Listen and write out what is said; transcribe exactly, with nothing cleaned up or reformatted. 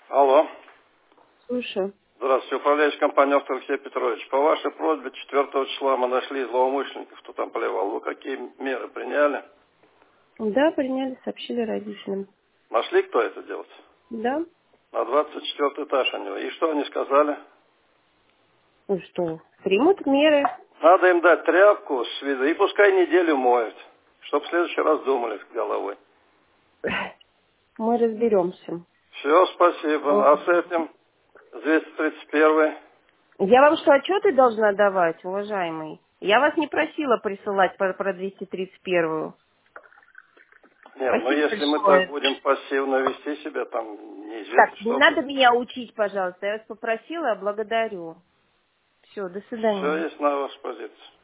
Алло. Слушаю. Здравствуйте, управляющий компании «Автор» Алексей Петрович. По вашей просьбе четвёртого числа мы нашли злоумышленников, кто там поливал. Вы какие меры приняли? Да, приняли, сообщили родителям. Нашли, кто это делает? Да. На двадцать четвёртый этаж они. И что они сказали? Ну что, примут меры. Надо им дать тряпку с виду, и пускай неделю моют, чтобы в следующий раз думали с головой. Мы разберемся. Все, спасибо. А с этим двести тридцать первый? Я вам что, отчеты должна давать, уважаемый? Я вас не просила присылать про, про двести тридцать первую. Нет, ну Спасибо если мы так большое. будем пассивно вести себя, там неизвестно, Так, не что надо будет. меня учить, пожалуйста. Я вас попросила, благодарю. Все, до Все свидания. есть на вашей позиции.